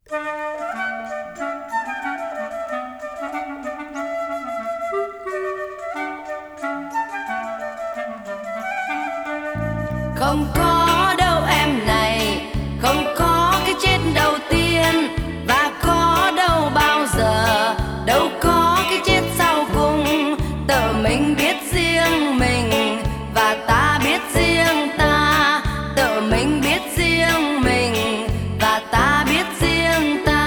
Không có đâu em này, không có cái chết đầu tiên, và có đâu bao giờ, đâu có cái chết sau cùng. Tự mình biết riêng mình và ta biết riêng ta, tự mình biết riêng mình và ta biết riêng ta.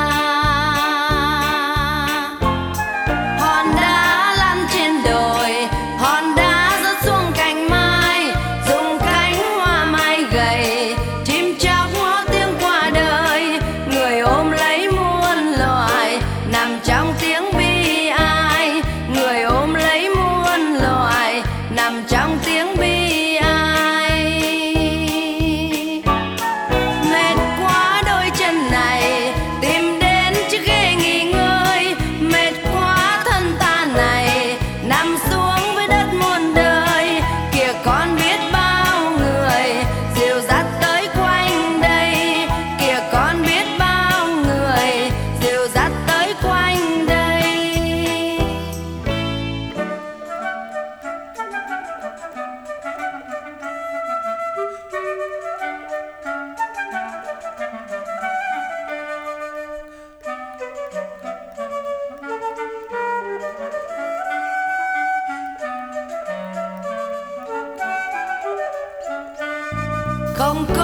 Hòn đá lăn trên đồi, hòn đá rớt xuống cành mai, dùng cánh hoa mai gầy, chim chóc hót tiếng qua đời. Người ôm lấy muôn loài, nằm trong tiếng bi ai. Người ôm lấy muôn loài, nằm trong tiếng bi ai. Mệt quá đôi chân này, tìm đến chiếc ghế nghỉ ngơi. Mệt quá thân ta này, nằm xuống với đất muôn đời. Kìa con biết bao người dìu dắt tới quanh đây, kìa con biết bao người dìu dắt tới quanh đây. Không có